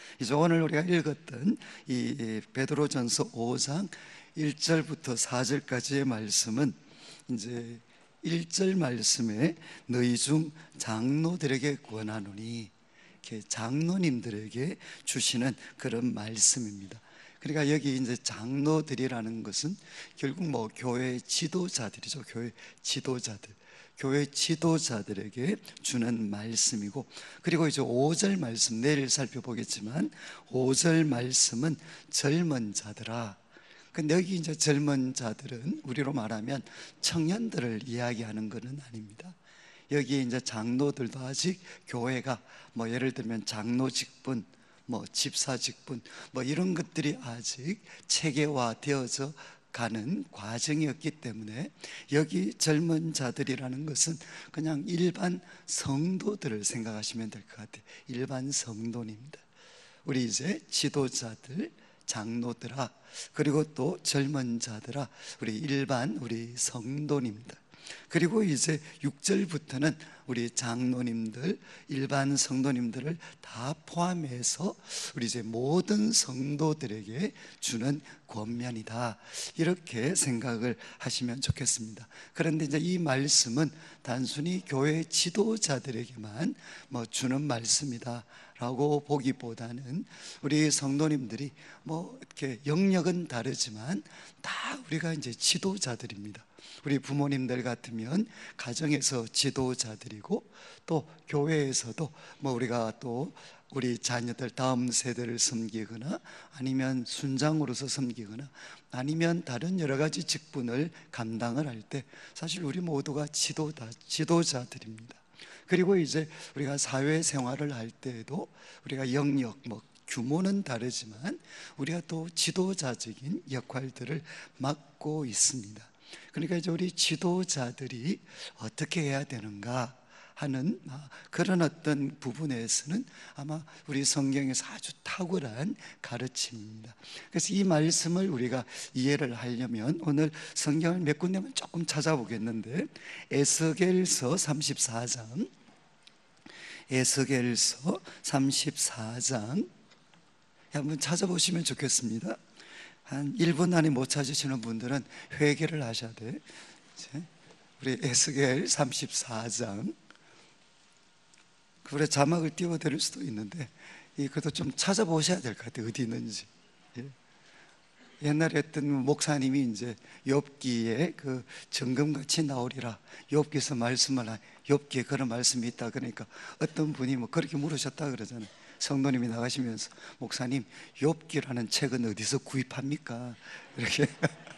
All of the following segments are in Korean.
이제 오늘 우리가 읽었던 이 베드로전서 5장 1절부터 4절까지의 말씀은 이제 1절 말씀에 너희 중 장로들에게 권하노니, 이렇게 장로님들에게 주시는 그런 말씀입니다. 그러니까 여기 이제 장로들이라는 것은 결국 뭐 교회 지도자들이죠. 교회 지도자들에게 주는 말씀이고, 그리고 이제 5절 말씀 내일 살펴보겠지만 5절 말씀은 젊은 자들아. 근데 여기 이제 젊은 자들은 우리로 말하면 청년들을 이야기하는 것은 아닙니다. 여기 이제 장로들도 아직 교회가 뭐 예를 들면 장로 직분, 뭐 집사 직분, 뭐 이런 것들이 아직 체계화되어져 가는 과정이었기 때문에 여기 젊은 자들이라는 것은 그냥 일반 성도들을 생각하시면 될 것 같아요. 일반 성도입니다. 우리 이제 지도자들, 장로들아, 그리고 또 젊은 자들아, 우리 성도님들. 그리고 이제 6절부터는 우리 장로님들, 일반 성도님들을 다 포함해서 우리 이제 모든 성도들에게 주는 권면이다, 이렇게 생각을 하시면 좋겠습니다. 그런데 이제 이 말씀은 단순히 교회 지도자들에게만 뭐 주는 말씀이다 라고 보기보다는 우리 성도님들이 뭐 이렇게 영역은 다르지만 다 우리가 이제 지도자들입니다. 우리 부모님들 같으면 가정에서 지도자들이고, 또 교회에서도 뭐 우리가 또 우리 자녀들 다음 세대를 섬기거나 아니면 순장으로서 섬기거나 아니면 다른 여러 가지 직분을 감당을 할 때 사실 우리 모두가 지도자들입니다. 그리고 이제 우리가 사회생활을 할 때에도 우리가 영역, 뭐 규모는 다르지만 우리가 또 지도자적인 역할들을 맡고 있습니다. 그러니까 이제 우리 지도자들이 어떻게 해야 되는가 하는 그런 어떤 부분에서는 아마 우리 성경에서 아주 탁월한 가르침입니다. 그래서 이 말씀을 우리가 이해를 하려면 오늘 성경을 몇 군데만 조금 찾아보겠는데, 에스겔서 34장, 에스겔서 34장 한번 찾아보시면 좋겠습니다. 한 1분 안에 못 찾으시는 분들은 회개를 하셔야 돼. 우리 에스겔 34장, 그래 자막을 띄워드릴 수도 있는데 이것도 좀 찾아보셔야 될 것 같아요. 어디 있는지. 옛날에 어떤 목사님이 이제 욥기에 그 정금같이 나오리라, 욥기에서 말씀을 욥기에 그런 말씀이 있다 그러니까 어떤 분이 뭐 그렇게 물으셨다 그러잖아요. 성도님이 나가시면서 목사님, 욥기라는 책은 어디서 구입합니까? 이렇게.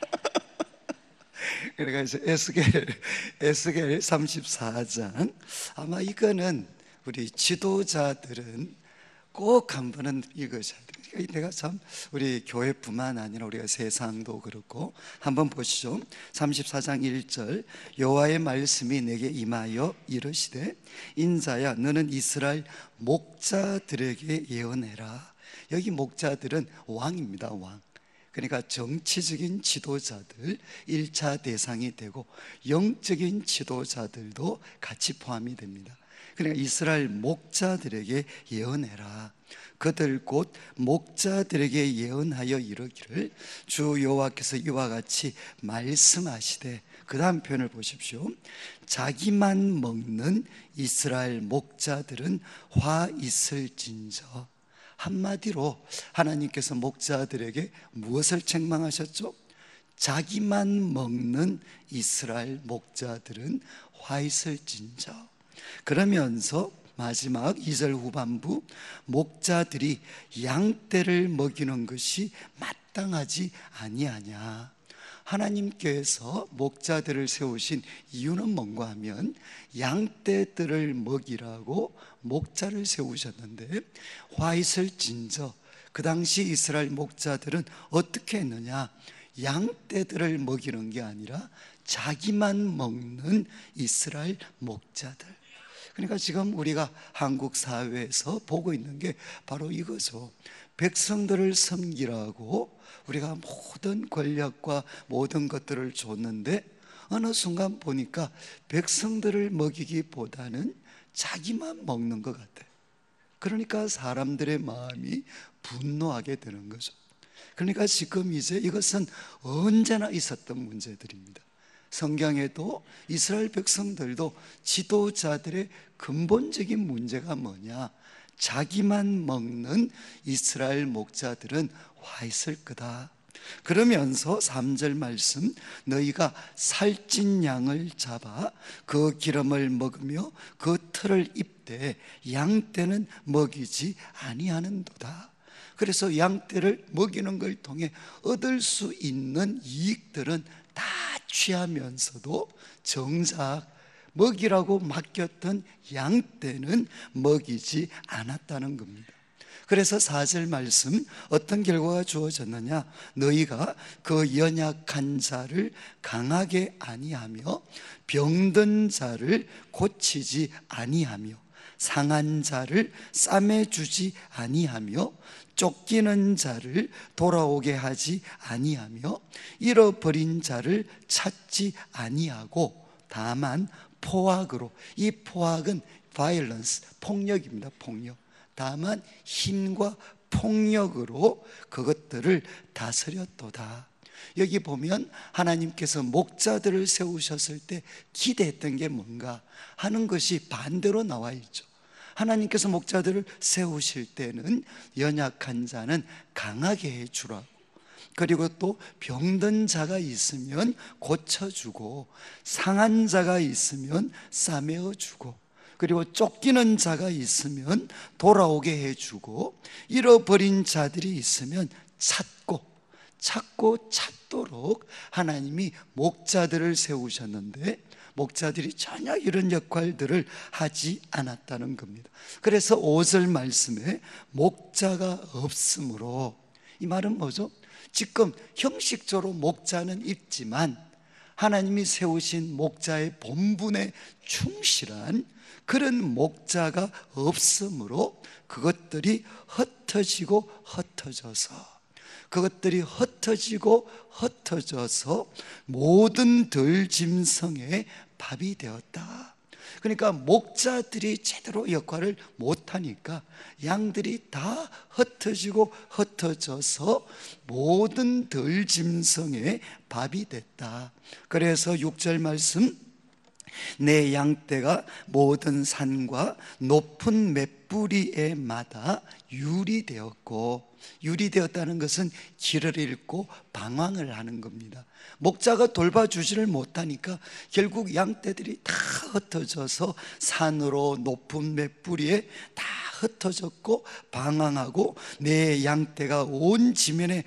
그래서 에스겔 34장, 아마 이거는 우리 지도자들은 꼭 한 번은 읽으셔야 돼요. 내가 참 우리 교회뿐만 아니라 우리가 세상도 그렇고 한번 보시죠. 34장 1절, 여호와의 말씀이 내게 임하여 이르시되 인자야 너는 이스라엘 목자들에게 예언해라. 여기 목자들은 왕입니다. 왕. 그러니까 정치적인 지도자들 1차 대상이 되고 영적인 지도자들도 같이 포함이 됩니다. 그러니까 이스라엘 목자들에게 예언해라. 그들 곧 목자들에게 예언하여 이르기를 주 여호와께서 이와 같이 말씀하시되, 그 다음 표현을 보십시오. 자기만 먹는 이스라엘 목자들은 화 있을진저. 한마디로 하나님께서 목자들에게 무엇을 책망하셨죠? 자기만 먹는 이스라엘 목자들은 화 있을진저. 그러면서 마지막 2절 후반부, 목자들이 양떼를 먹이는 것이 마땅하지 아니하냐. 하나님께서 목자들을 세우신 이유는 뭔가 하면 양떼들을 먹이라고 목자를 세우셨는데, 화 있을진저, 그 당시 이스라엘 목자들은 어떻게 했느냐? 양떼들을 먹이는 게 아니라 자기만 먹는 이스라엘 목자들. 그러니까 지금 우리가 한국 사회에서 보고 있는 게 바로 이거죠. 백성들을 섬기라고 우리가 모든 권력과 모든 것들을 줬는데 어느 순간 보니까 백성들을 먹이기보다는 자기만 먹는 것 같아요. 그러니까 사람들의 마음이 분노하게 되는 거죠. 그러니까 지금 이제 이것은 언제나 있었던 문제들입니다. 성경에도 이스라엘 백성들도 지도자들의 근본적인 문제가 뭐냐, 자기만 먹는 이스라엘 목자들은 와 있을 거다. 그러면서 3절 말씀, 너희가 살찐 양을 잡아 그 기름을 먹으며 그 털을 입되 양떼는 먹이지 아니하는도다. 그래서 양떼를 먹이는 걸 통해 얻을 수 있는 이익들은 다 취하면서도 정작 먹이라고 맡겼던 양떼는 먹이지 않았다는 겁니다. 그래서 4절 말씀, 어떤 결과가 주어졌느냐, 너희가 그 연약한 자를 강하게 아니하며 병든 자를 고치지 아니하며 상한 자를 싸매주지 아니하며 쫓기는 자를 돌아오게 하지 아니하며 잃어버린 자를 찾지 아니하고 다만 포악으로, 이 포악은 violence, 폭력입니다. 폭력. 다만 힘과 폭력으로 그것들을 다스렸도다. 여기 보면 하나님께서 목자들을 세우셨을 때 기대했던 게 뭔가 하는 것이 반대로 나와 있죠. 하나님께서 목자들을 세우실 때는 연약한 자는 강하게 해주라고, 그리고 또 병든 자가 있으면 고쳐주고 상한 자가 있으면 싸매어주고, 그리고 쫓기는 자가 있으면 돌아오게 해주고 잃어버린 자들이 있으면 찾고 찾도록 하나님이 목자들을 세우셨는데 목자들이 전혀 이런 역할들을 하지 않았다는 겁니다. 그래서 5절 말씀에 목자가 없으므로, 이 말은 뭐죠? 지금 형식적으로 목자는 있지만 하나님이 세우신 목자의 본분에 충실한 그런 목자가 없으므로 그것들이 흩어지고 흩어져서 모든 들짐승의 밥이 되었다. 그러니까 목자들이 제대로 역할을 못하니까 양들이 다 흩어져서 모든 들짐승의 밥이 됐다. 그래서 6절 말씀, 내 양떼가 모든 산과 높은 맷뿌리에 마다 유리되었고, 유리되었다는 것은 길을 잃고 방황을 하는 겁니다. 목자가 돌봐주지를 못하니까 결국 양떼들이 다 흩어져서 산으로 높은 맷뿌리에 다 흩어졌고 방황하고 내 양떼가 온 지면에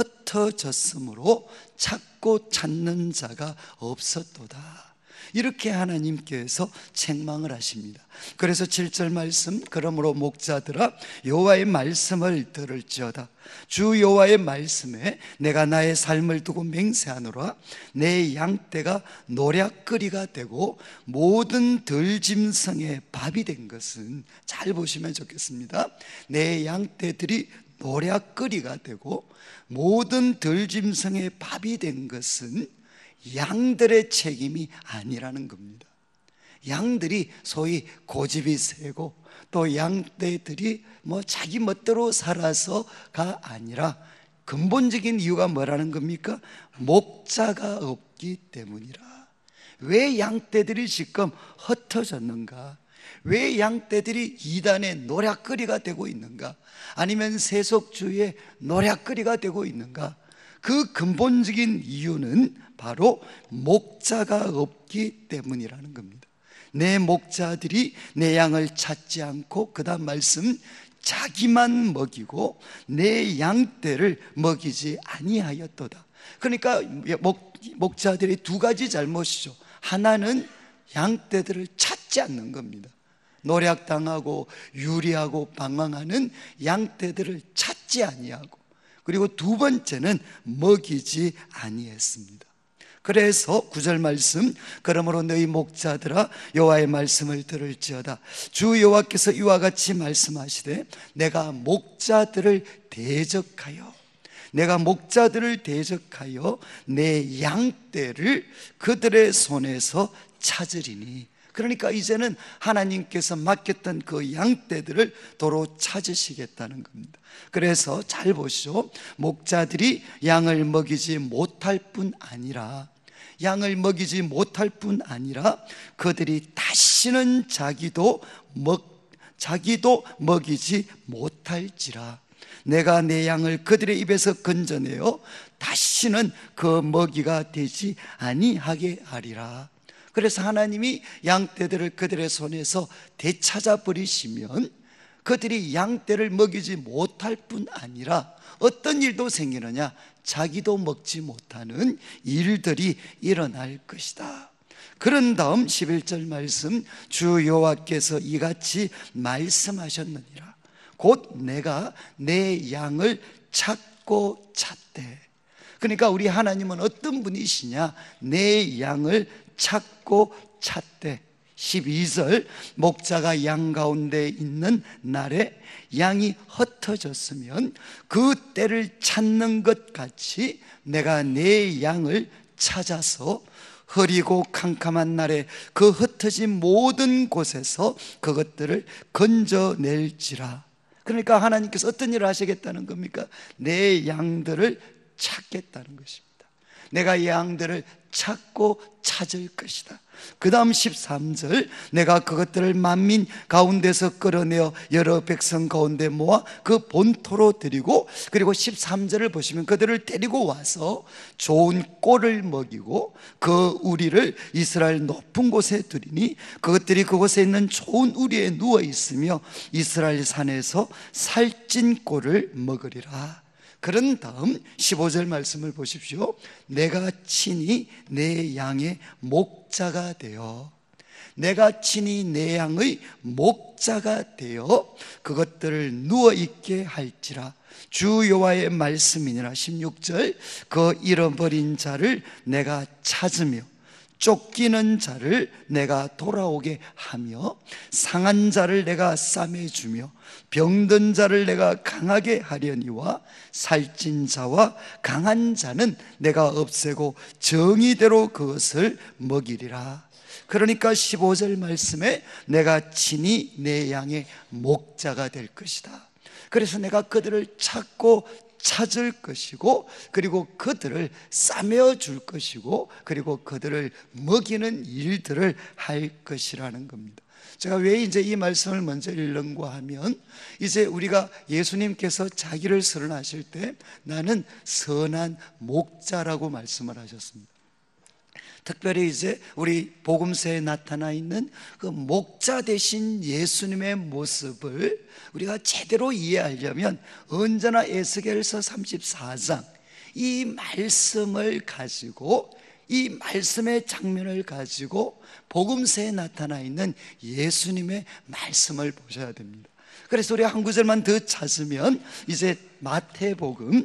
흩어졌으므로 찾고 찾는 자가 없었도다. 이렇게 하나님께서 책망을 하십니다. 그래서 7절 말씀, 그러므로 목자들아 여호와의 말씀을 들을지어다. 주 여호와의 말씀에 내가 나의 삶을 두고 맹세하노라. 내 양떼가 노략거리가 되고 모든 들짐승의 밥이 된 것은, 잘 보시면 좋겠습니다. 내 양떼들이 노략거리가 되고 모든 들짐승의 밥이 된 것은 양들의 책임이 아니라는 겁니다. 양들이 소위 고집이 세고 또 양떼들이 자기 멋대로 살아서가 아니라 근본적인 이유가 뭐라는 겁니까? 목자가 없기 때문이라. 왜 양떼들이 지금 흩어졌는가? 왜 양떼들이 이단의 노략거리가 되고 있는가? 아니면 세속주의의 노략거리가 되고 있는가? 그 근본적인 이유는 바로 목자가 없기 때문이라는 겁니다. 내 목자들이 내 양을 찾지 않고, 그 다음 말씀, 자기만 먹이고 내 양떼를 먹이지 아니하였도다. 그러니까 목자들이 두 가지 잘못이죠. 하나는 양떼들을 찾지 않는 겁니다. 노략당하고 유리하고 방황하는 양떼들을 찾지 아니하고, 그리고 두 번째는 먹이지 아니했습니다. 그래서 9절 말씀, 그러므로 너희 목자들아 여호와의 말씀을 들을지어다. 주 여호와께서 이와 같이 말씀하시되 내가 목자들을 대적하여 내 양떼를 그들의 손에서 찾으리니. 그러니까 이제는 하나님께서 맡겼던 그 양떼들을 도로 찾으시겠다는 겁니다. 그래서 잘 보시죠. 목자들이 양을 먹이지 못할 뿐 아니라 그들이 다시는 자기도 먹이지 못할지라. 내가 내 양을 그들의 입에서 건져내어 다시는 그 먹이가 되지 아니하게 하리라. 그래서 하나님이 양떼들을 그들의 손에서 되찾아 버리시면 그들이 양떼를 먹이지 못할 뿐 아니라 어떤 일도 생기느냐? 자기도 먹지 못하는 일들이 일어날 것이다. 그런 다음 11절 말씀, 주 여호와께서 이같이 말씀하셨느니라. 곧 내가 내 양을 찾고 찾되. 그러니까 우리 하나님은 어떤 분이시냐? 내 양을 찾고 찾되. 12절, 목자가 양 가운데 있는 날에 양이 흩어졌으면 그 때를 찾는 것 같이 내가 내 양을 찾아서 흐리고 캄캄한 날에 그 흩어진 모든 곳에서 그것들을 건져낼지라. 그러니까 하나님께서 어떤 일을 하시겠다는 겁니까? 내 양들을 찾겠다는 것입니다. 내가 이 양들을 찾고 찾을 것이다. 그 다음 13절, 내가 그것들을 만민 가운데서 끌어내어 여러 백성 가운데 모아 그 본토로 드리고, 그리고 13절을 보시면 그들을 데리고 와서 좋은 꼴을 먹이고 그 우리를 이스라엘 높은 곳에 두리니 그것들이 그곳에 있는 좋은 우리에 누워 있으며 이스라엘 산에서 살찐 꼴을 먹으리라. 그런 다음 15절 말씀을 보십시오. 내가 친히 내 양의 목자가 되어, 내가 친히 내 양의 목자가 되어 그것들을 누워있게 할지라. 주 여호와의 말씀이니라. 16절, 그 잃어버린 자를 내가 찾으며 쫓기는 자를 내가 돌아오게 하며 상한 자를 내가 싸매주며 병든 자를 내가 강하게 하려니와 살찐 자와 강한 자는 내가 없애고 정의대로 그것을 먹이리라. 그러니까 15절 말씀에 내가 친히 내 양의 목자가 될 것이다. 그래서 내가 그들을 찾고 찾을 것이고, 그리고 그들을 싸매어 줄 것이고, 그리고 그들을 먹이는 일들을 할 것이라는 겁니다. 제가 왜 이제 이 말씀을 먼저 읽는가 하면, 이제 우리가 예수님께서 자기를 선언하실 때 나는 선한 목자라고 말씀을 하셨습니다. 특별히 이제 우리 복음서에 나타나 있는 그 목자 되신 예수님의 모습을 우리가 제대로 이해하려면 언제나 에스겔서 34장 이 말씀을 가지고, 이 말씀의 장면을 가지고 복음서에 나타나 있는 예수님의 말씀을 보셔야 됩니다. 그래서 우리 한 구절만 더 찾으면 이제 마태복음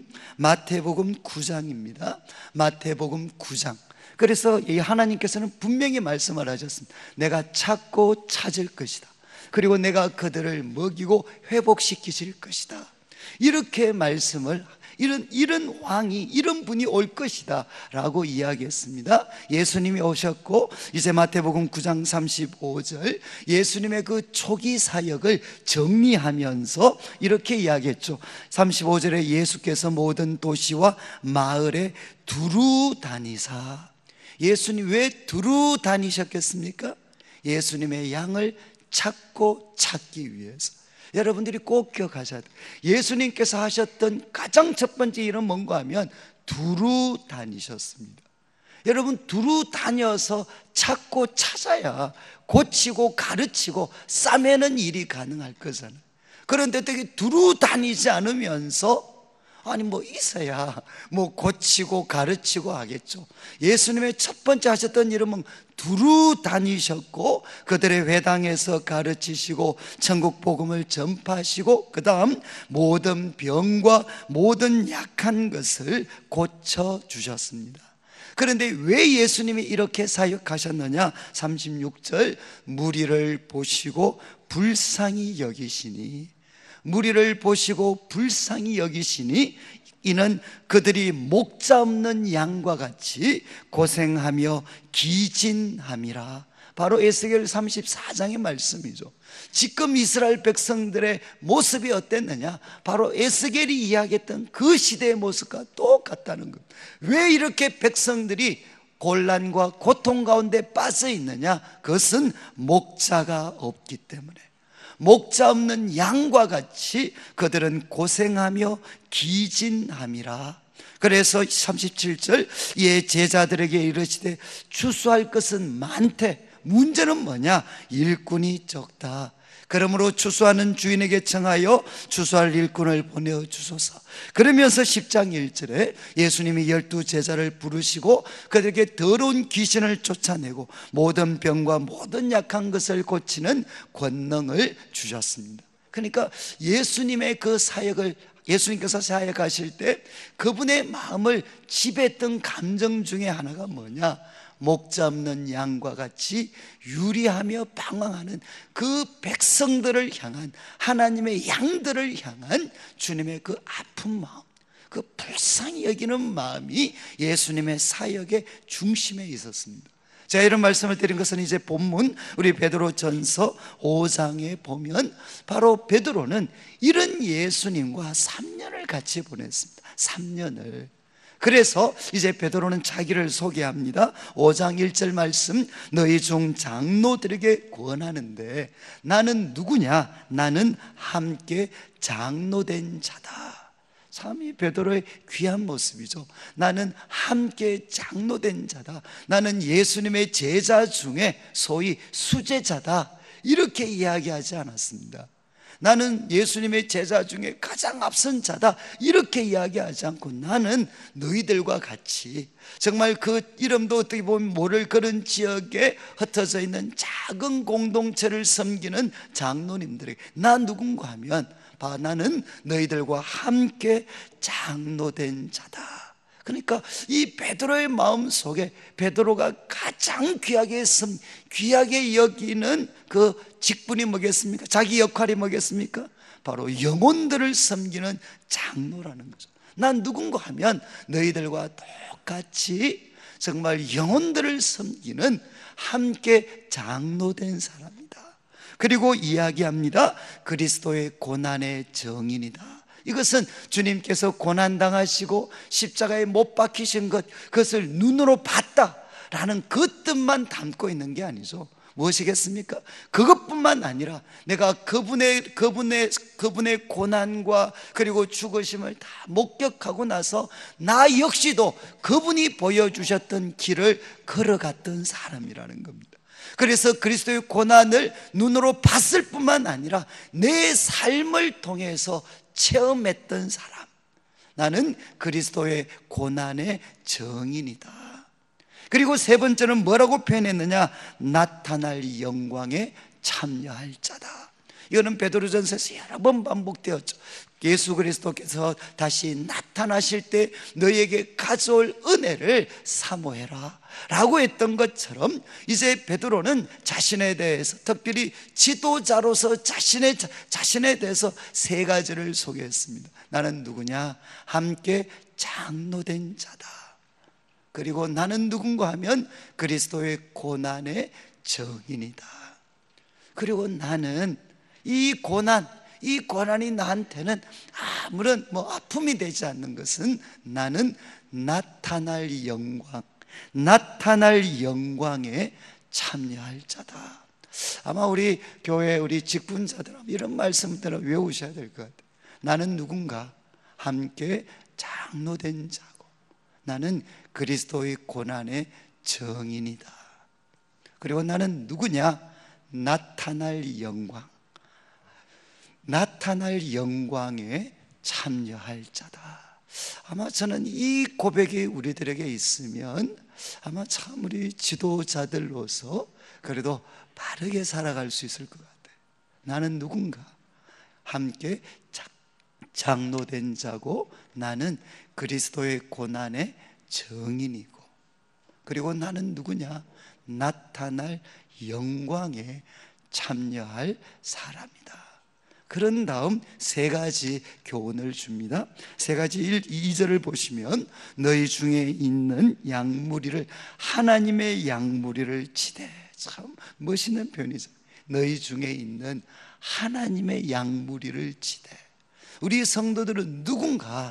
9장입니다. 마태복음 9장. 그래서 이 하나님께서는 분명히 말씀을 하셨습니다. 내가 찾고 찾을 것이다. 그리고 내가 그들을 먹이고 회복시키실 것이다. 이렇게 말씀을, 이런 왕이, 이런 분이 올 것이다 라고 이야기했습니다. 예수님이 오셨고, 이제 마태복음 9장 35절 예수님의 그 초기 사역을 정리하면서 이렇게 이야기했죠. 35절에 예수께서 모든 도시와 마을에 두루 다니사. 예수님 왜 두루 다니셨겠습니까? 예수님의 양을 찾고 찾기 위해서. 여러분들이 꼭 기억하셔야 돼요. 예수님께서 하셨던 가장 첫 번째 일은 뭔가 하면 두루 다니셨습니다. 여러분, 두루 다녀서 찾고 찾아야 고치고 가르치고 싸매는 일이 가능할 거잖아요. 그런데 되게 두루 다니지 않으면서 아니 뭐 있어야 뭐 고치고 가르치고 하겠죠. 예수님의 첫 번째 하셨던 일은 두루 다니셨고 그들의 회당에서 가르치시고 천국 복음을 전파하시고 그 다음 모든 병과 모든 약한 것을 고쳐주셨습니다. 그런데 왜 예수님이 이렇게 사역하셨느냐? 36절, 무리를 보시고 불쌍히 여기시니, 무리를 보시고 불쌍히 여기시니 이는 그들이 목자 없는 양과 같이 고생하며 기진함이라. 바로 에스겔 34장의 말씀이죠. 지금 이스라엘 백성들의 모습이 어땠느냐? 바로 에스겔이 이야기했던 그 시대의 모습과 똑같다는 것. 왜 이렇게 백성들이 곤란과 고통 가운데 빠져 있느냐? 그것은 목자가 없기 때문에, 목자 없는 양과 같이 그들은 고생하며 기진함이라. 그래서 37절, 이에 제자들에게 이르시되 추수할 것은 많되 문제는 뭐냐? 일꾼이 적다. 그러므로 추수하는 주인에게 청하여 추수할 일꾼을 보내주소서. 그러면서 10장 1절에 예수님이 12 제자를 부르시고 그들에게 더러운 귀신을 쫓아내고 모든 병과 모든 약한 것을 고치는 권능을 주셨습니다. 그러니까 예수님의 그 사역을, 예수님께서 사역하실 때 그분의 마음을 지배했던 감정 중에 하나가 뭐냐? 목자 없는 양과 같이 유리하며 방황하는 그 백성들을 향한, 하나님의 양들을 향한 주님의 그 아픈 마음, 그 불쌍히 여기는 마음이 예수님의 사역의 중심에 있었습니다. 제가 이런 말씀을 드린 것은 이제 본문 우리 베드로전서 5장에 보면 바로 베드로는 이런 예수님과 3년을 같이 보냈습니다. 3년을. 그래서 이제 베드로는 자기를 소개합니다. 5장 1절 말씀, 너희 중 장로들에게 권하는데 나는 누구냐? 나는 함께 장로된 자다. 참 이 베드로의 귀한 모습이죠. 나는 함께 장로된 자다. 나는 예수님의 제자 중에 소위 수제자다. 이렇게 이야기하지 않았습니다. 나는 예수님의 제자 중에 가장 앞선 자다, 이렇게 이야기하지 않고 나는 너희들과 같이 정말 그 이름도 어떻게 보면 모를 그런 지역에 흩어져 있는 작은 공동체를 섬기는 장로님들에게, 나 누군가 하면 나는 너희들과 함께 장로된 자다. 그러니까 이 베드로의 마음 속에 베드로가 가장 귀하게 여기는 그 직분이 뭐겠습니까? 자기 역할이 뭐겠습니까? 바로 영혼들을 섬기는 장로라는 거죠. 난 누군가 하면 너희들과 똑같이 정말 영혼들을 섬기는 함께 장로된 사람이다. 그리고 이야기합니다. 그리스도의 고난의 정인이다. 이것은 주님께서 고난당하시고 십자가에 못 박히신 것, 그것을 눈으로 봤다라는 그 뜻만 담고 있는 게 아니죠. 무엇이겠습니까? 그것뿐만 아니라 내가 그분의 고난과 그리고 죽으심을 다 목격하고 나서 나 역시도 그분이 보여주셨던 길을 걸어갔던 사람이라는 겁니다. 그래서 그리스도의 고난을 눈으로 봤을 뿐만 아니라 내 삶을 통해서 체험했던 사람, 나는 그리스도의 고난의 정인이다. 그리고 세 번째는 뭐라고 표현했느냐? 나타날 영광에 참여할 자다. 이거는 베드로전서에서 여러 번 반복되었죠. 예수 그리스도께서 다시 나타나실 때 너희에게 가져올 은혜를 사모해라 라고 했던 것처럼 이제 베드로는 자신에 대해서, 특별히 지도자로서 자신에 대해서 세 가지를 소개했습니다. 나는 누구냐? 함께 장로된 자다. 그리고 나는 누군가 하면 그리스도의 고난의 정인이다. 그리고 나는 이 고난이 나한테는 아무런 아픔이 되지 않는 것은 나는 나타날 영광에 참여할 자다. 아마 우리 교회 우리 직분자들 이런 말씀들을 외우셔야 될 것 같아요. 나는 누군가 함께 장로된 자고 나는 그리스도의 고난의 정인이다. 그리고 나는 누구냐? 나타날 영광에 참여할 자다. 아마 저는 이 고백이 우리들에게 있으면 아마 참 우리 지도자들로서 그래도 바르게 살아갈 수 있을 것 같아요. 나는 누군가? 함께 장로된 자고 나는 그리스도의 고난의 정인이고, 그리고 나는 누구냐? 나타날 영광에 참여할 사람이다. 그런 다음 세 가지 교훈을 줍니다. 세 가지 2절을 보시면 너희 중에 있는 양무리를, 하나님의 양무리를 치되, 참 멋있는 표현이죠. 너희 중에 있는 하나님의 양무리를 치되. 우리 성도들은 누군가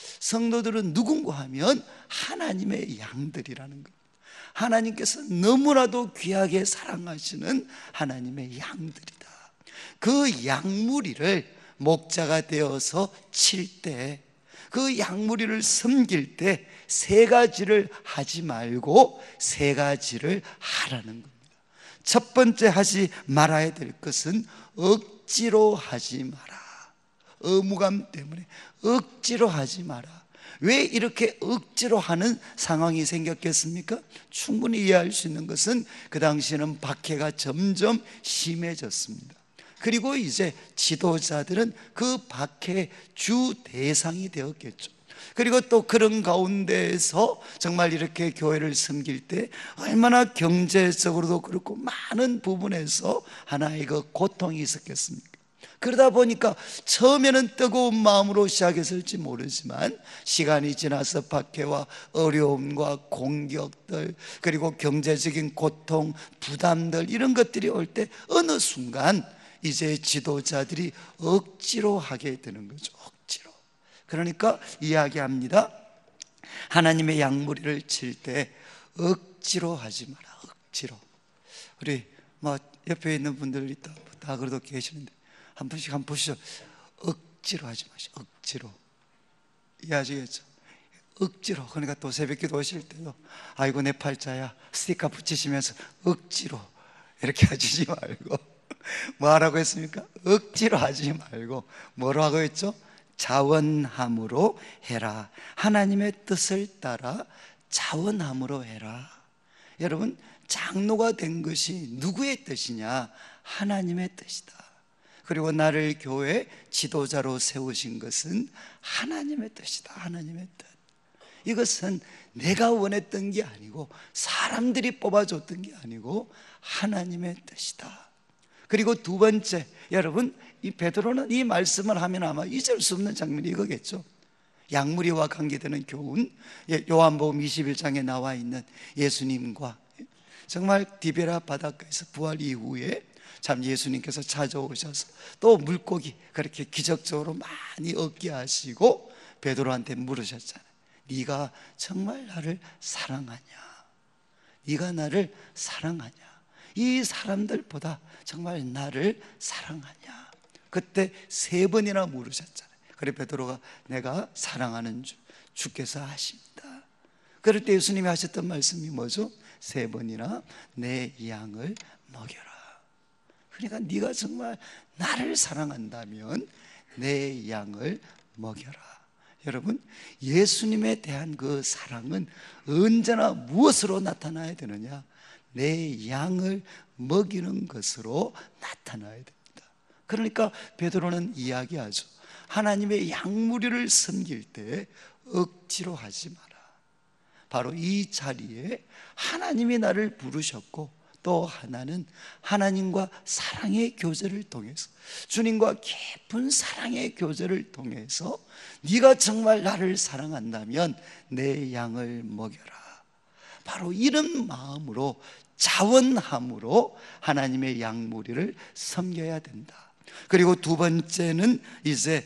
하면 하나님의 양들이라는 것. 하나님께서 너무나도 귀하게 사랑하시는 하나님의 양들이다. 그 양무리를 목자가 되어서 칠 때, 그 양무리를 섬길 때 세 가지를 하지 말고 세 가지를 하라는 겁니다. 첫 번째 하지 말아야 될 것은 억지로 하지 마라. 의무감 때문에 억지로 하지 마라. 왜 이렇게 억지로 하는 상황이 생겼겠습니까? 충분히 이해할 수 있는 것은 그 당시에는 박해가 점점 심해졌습니다. 그리고 이제 지도자들은 그 박해의 주 대상이 되었겠죠. 그리고 또 그런 가운데에서 정말 이렇게 교회를 섬길 때 얼마나 경제적으로도 그렇고 많은 부분에서 하나의 그 고통이 있었겠습니까? 그러다 보니까 처음에는 뜨거운 마음으로 시작했을지 모르지만 시간이 지나서 박해와 어려움과 공격들, 그리고 경제적인 고통, 부담들, 이런 것들이 올 때 어느 순간 이제 지도자들이 억지로 하게 되는 거죠. 억지로. 그러니까 이야기합니다. 하나님의 양무리를 칠 때 억지로 하지 마라. 억지로. 우리 옆에 있는 분들 다 그래도 계시는데 한 분씩 한번 보시죠. 억지로 하지 마시오. 억지로. 이해하시겠죠? 억지로. 그러니까 또 새벽기도 오실 때도 아이고 내 팔자야 스티커 붙이시면서 억지로 이렇게 하시지 말고 뭐 하라고 했습니까? 억지로 하지 말고 뭐라고 했죠? 자원함으로 해라. 하나님의 뜻을 따라 자원함으로 해라. 여러분, 장로가 된 것이 누구의 뜻이냐? 하나님의 뜻이다. 그리고 나를 교회 지도자로 세우신 것은 하나님의 뜻이다. 하나님의 뜻. 이것은 내가 원했던 게 아니고 사람들이 뽑아줬던 게 아니고 하나님의 뜻이다. 그리고 두 번째, 여러분, 이 베드로는 이 말씀을 하면 아마 잊을 수 없는 장면이 이거겠죠. 양무리와 관계되는 교훈, 요한복음 21장에 나와 있는 예수님과 정말 디베라 바닷가에서 부활 이후에 참 예수님께서 찾아오셔서 또 물고기 그렇게 기적적으로 많이 얻게 하시고 베드로한테 물으셨잖아요. 네가 정말 나를 사랑하냐? 네가 나를 사랑하냐? 이 사람들보다 정말 나를 사랑하냐? 그때 세 번이나 물으셨잖아요. 그래 베드로가 내가 사랑하는 줄 주께서 아십니다. 그럴 때 예수님이 하셨던 말씀이 뭐죠? 세 번이나 내 양을 먹여라. 그러니까 네가 정말 나를 사랑한다면 내 양을 먹여라. 여러분, 예수님에 대한 그 사랑은 언제나 무엇으로 나타나야 되느냐? 내 양을 먹이는 것으로 나타나야 됩니다. 그러니까 베드로는 이야기하죠. 하나님의 양무리를 섬길 때 억지로 하지 마라. 바로 이 자리에 하나님이 나를 부르셨고 또 하나는 하나님과 사랑의 교제를 통해서, 주님과 깊은 사랑의 교제를 통해서 네가 정말 나를 사랑한다면 내 양을 먹여라. 바로 이런 마음으로 자원함으로 하나님의 양무리를 섬겨야 된다. 그리고 두 번째는 이제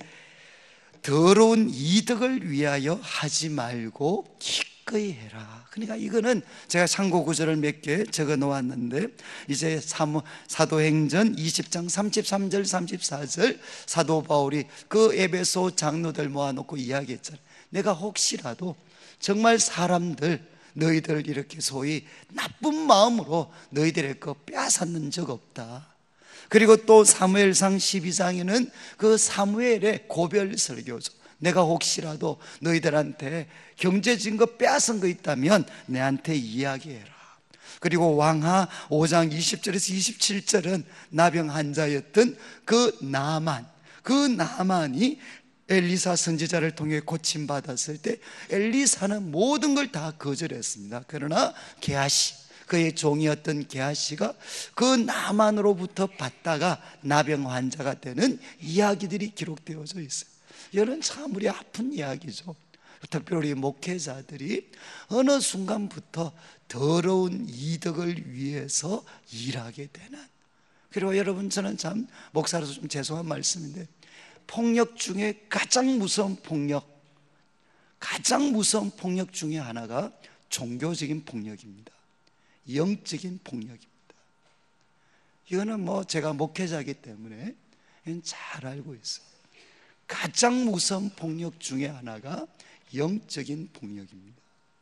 더러운 이득을 위하여 하지 말고 기꺼이 해라. 그러니까 이거는 제가 참고 구절을 몇 개 적어 놓았는데 이제 사도행전 20장 33절 34절 사도 바울이 그 에베소 장로들 모아놓고 이야기했잖아요. 내가 혹시라도 정말 사람들 너희들 이렇게 소위 나쁜 마음으로 너희들의 거 빼앗았는 적 없다. 그리고 또 사무엘상 12장에는 그 사무엘의 고별 설교죠. 내가 혹시라도 너희들한테 경제적인 거 빼앗은 거 있다면 내한테 이야기해라. 그리고 왕하 5장 20절에서 27절은 나병 환자였던 그 나만이 엘리사 선지자를 통해 고침받았을 때 엘리사는 모든 걸 다 거절했습니다. 그러나 게하시, 그의 종이었던 게하시가 그 나만으로부터 받다가 나병 환자가 되는 이야기들이 기록되어져 있어요. 이런 참 우리 아픈 이야기죠. 특별히 우리 목회자들이 어느 순간부터 더러운 이득을 위해서 일하게 되는, 그리고 여러분, 저는 참 목사로서 좀 죄송한 말씀인데, 폭력 중에 가장 무서운 폭력 중에 하나가 종교적인 폭력입니다. 영적인 폭력입니다. 이거는 제가 목회자이기 때문에 잘 알고 있어요. 가장 무서운 폭력 중에 하나가 영적인 폭력입니다.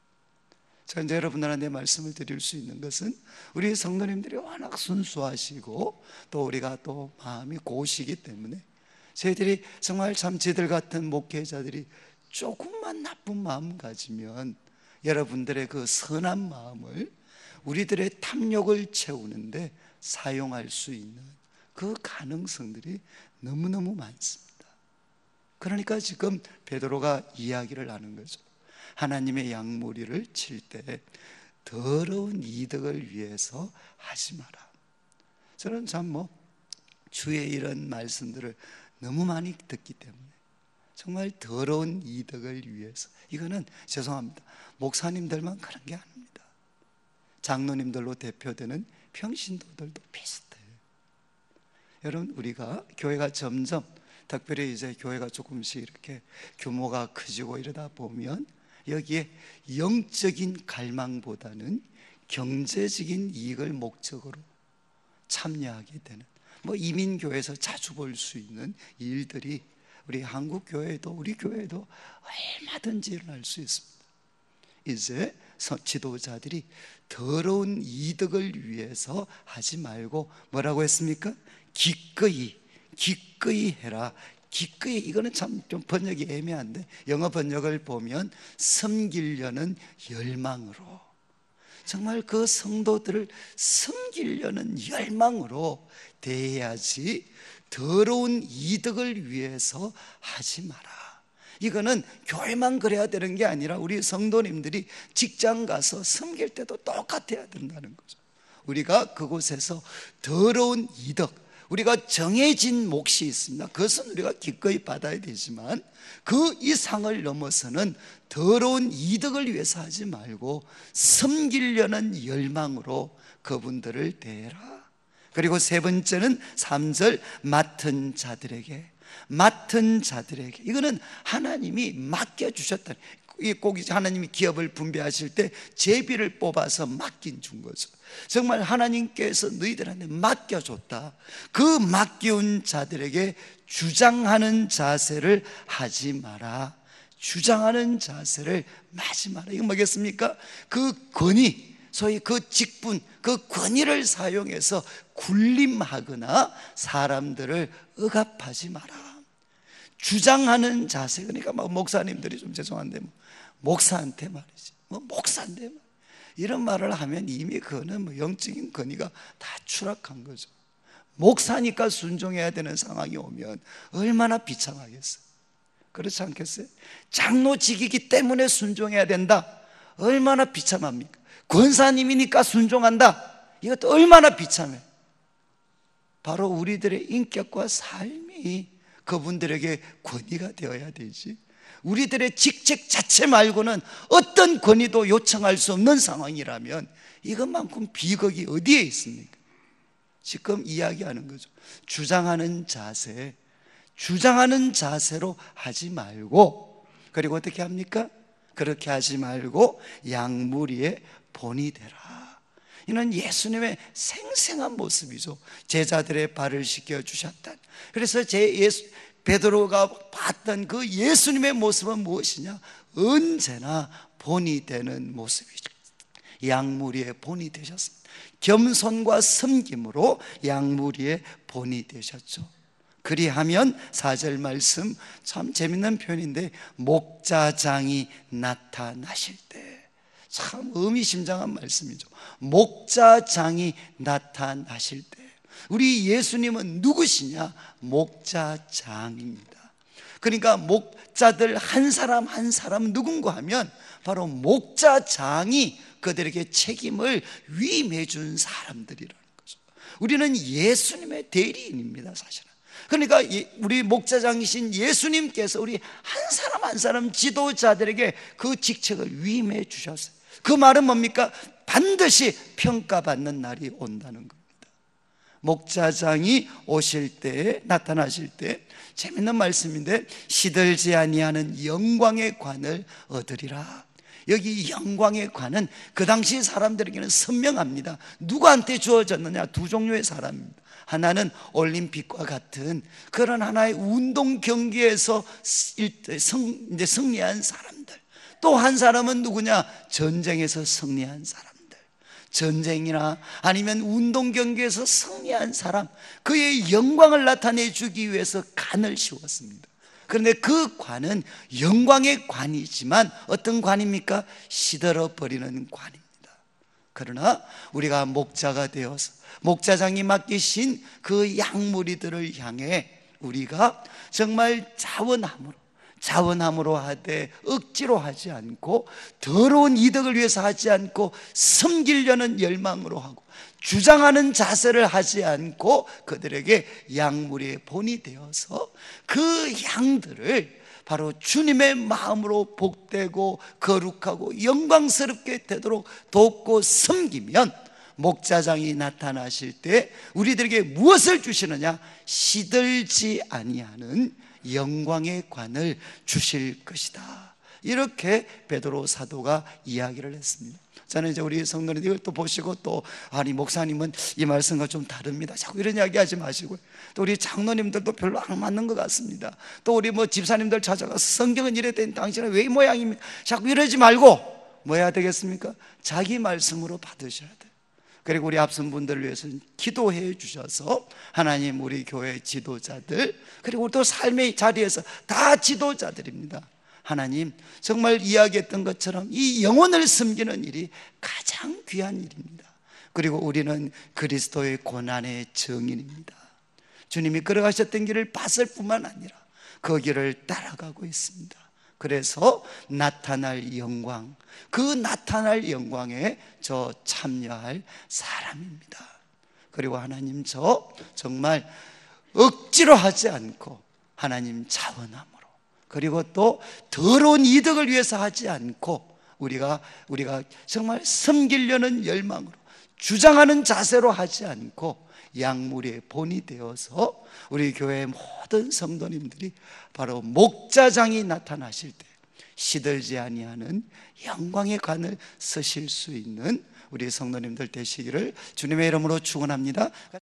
제가 이제 여러분들한테 말씀을 드릴 수 있는 것은, 우리 성도님들이 워낙 순수하시고 또 우리가 또 마음이 고우시기 때문에, 저희들이 정말 참 저희들 같은 목회자들이 조금만 나쁜 마음 가지면 여러분들의 그 선한 마음을 우리들의 탐욕을 채우는데 사용할 수 있는 그 가능성들이 너무너무 많습니다. 그러니까 지금 베드로가 이야기를 하는 거죠. 하나님의 양무리를 칠 때 더러운 이득을 위해서 하지 마라. 저는 참 주의 이런 말씀들을 너무 많이 듣기 때문에 정말 더러운 이득을 위해서, 이거는 죄송합니다, 목사님들만 그런 게 아닙니다. 장로님들로 대표되는 평신도들도 비슷해요. 여러분, 우리가 교회가 점점, 특별히 이제 교회가 조금씩 이렇게 규모가 커지고 이러다 보면 여기에 영적인 갈망보다는 경제적인 이익을 목적으로 참여하게 되는, 이민교회에서 자주 볼 수 있는 일들이 우리 한국 교회에도, 우리 교회에도 얼마든지 일어날 수 있습니다. 이제 지도자들이 더러운 이득을 위해서 하지 말고 뭐라고 했습니까? 기꺼이 해라. 기꺼이, 이거는 참 좀 번역이 애매한데, 영어 번역을 보면 섬기려는 열망으로, 정말 그 성도들을 섬기려는 열망으로 대해야지 더러운 이득을 위해서 하지 마라. 이거는 교회만 그래야 되는 게 아니라 우리 성도님들이 직장 가서 섬길 때도 똑같아야 된다는 거죠. 우리가 그곳에서 더러운 이득, 우리가 정해진 몫이 있습니다. 그것은 우리가 기꺼이 받아야 되지만 그 이상을 넘어서는 더러운 이득을 위해서 하지 말고 섬기려는 열망으로 그분들을 대해라. 그리고 세 번째는 3절, 맡은 자들에게, 이거는 하나님이 맡겨주셨다. 꼭 하나님이 기업을 분배하실 때 제비를 뽑아서 맡긴 준 거죠. 정말 하나님께서 너희들한테 맡겨줬다. 그 맡겨온 자들에게 주장하는 자세를 하지 마라. 주장하는 자세를 하지 마라. 이거 뭐겠습니까? 그 권위, 소위 그 직분, 그 권위를 사용해서 군림하거나 사람들을 억압하지 마라. 주장하는 자세. 그러니까 목사님들이 좀 죄송한데 목사한테 말이지, 목사인데 이런 말을 하면 이미 그거는 영적인 권위가 다 추락한 거죠. 목사니까 순종해야 되는 상황이 오면 얼마나 비참하겠어요. 그렇지 않겠어요? 장로직이기 때문에 순종해야 된다, 얼마나 비참합니까? 권사님이니까 순종한다, 이것도 얼마나 비참해. 바로 우리들의 인격과 삶이 그분들에게 권위가 되어야 되지, 우리들의 직책 자체 말고는 어떤 권위도 요청할 수 없는 상황이라면 이것만큼 비극이 어디에 있습니까? 지금 이야기하는 거죠. 주장하는 자세, 주장하는 자세로 하지 말고, 그리고 어떻게 합니까? 그렇게 하지 말고 양무리의 본이 되라. 이는 예수님의 생생한 모습이죠. 제자들의 발을 씻겨주셨다. 그래서 베드로가 봤던 그 예수님의 모습은 무엇이냐? 언제나 본이 되는 모습이죠. 양무리의 본이 되셨습니다. 겸손과 섬김으로 양무리의 본이 되셨죠. 그리하면 4절 말씀 참 재밌는 표현인데, 목자장이 나타나실 때, 참 의미심장한 말씀이죠. 목자장이 나타나실 때, 우리 예수님은 누구시냐? 목자장입니다. 그러니까 목자들 한 사람 한 사람 누군가 하면 바로 목자장이 그들에게 책임을 위임해 준 사람들이라는 거죠. 우리는 예수님의 대리인입니다. 사실은 그러니까 우리 목자장이신 예수님께서 우리 한 사람 한 사람 지도자들에게 그 직책을 위임해 주셨어요. 그 말은 뭡니까? 반드시 평가받는 날이 온다는 겁니다. 목자장이 오실 때, 나타나실 때 재밌는 말씀인데, 시들지 아니하는 영광의 관을 얻으리라. 여기 영광의 관은 그 당시 사람들에게는 선명합니다. 누구한테 주어졌느냐? 두 종류의 사람입니다. 하나는 올림픽과 같은 그런 하나의 운동 경기에서 승리한 사람들. 또 한 사람은 누구냐? 전쟁에서 승리한 사람들. 전쟁이나 아니면 운동 경기에서 승리한 사람, 그의 영광을 나타내 주기 위해서 관을 씌웠습니다. 그런데 그 관은 영광의 관이지만 어떤 관입니까? 시들어버리는 관입니다. 그러나 우리가 목자가 되어서 목자장이 맡기신 그 양무리들을 향해 우리가 정말 자원함으로 하되 억지로 하지 않고, 더러운 이득을 위해서 하지 않고, 섬기려는 열망으로 하고 주장하는 자세를 하지 않고 그들에게 양무리의 본이 되어서 그 양들을 바로 주님의 마음으로 복되고 거룩하고 영광스럽게 되도록 돕고 섬기면, 목자장이 나타나실 때 우리들에게 무엇을 주시느냐? 시들지 아니하는 영광의 관을 주실 것이다. 이렇게 베드로 사도가 이야기를 했습니다. 저는 이제 우리 성도님들 이걸 또 보시고 또, 아니 목사님은 이 말씀과 좀 다릅니다, 자꾸 이런 이야기 하지 마시고요. 또 우리 장로님들도 별로 안 맞는 것 같습니다. 또 우리 집사님들 찾아가서 성경은 이래 된 당신은 왜 이 모양입니까? 자꾸 이러지 말고 뭐 해야 되겠습니까? 자기 말씀으로 받으셔야 돼요. 그리고 우리 앞선 분들을 위해서 기도해 주셔서 하나님, 우리 교회 지도자들, 그리고 또 삶의 자리에서 다 지도자들입니다. 하나님, 정말 이야기했던 것처럼 이 영혼을 섬기는 일이 가장 귀한 일입니다. 그리고 우리는 그리스도의 고난의 증인입니다. 주님이 걸어가셨던 길을 봤을 뿐만 아니라 그 길을 따라가고 있습니다. 그래서 나타날 영광, 그 나타날 영광에 저 참여할 사람입니다. 그리고 하나님, 저 정말 억지로 하지 않고 하나님 자원함으로, 그리고 또 더러운 이득을 위해서 하지 않고 우리가 정말 섬기려는 열망으로 주장하는 자세로 하지 않고 양무리의 본이 되어서 우리 교회의 모든 성도님들이 바로 목자장이 나타나실 때 시들지 아니하는 영광의 관을 쓰실 수 있는 우리 성도님들 되시기를 주님의 이름으로 축원합니다.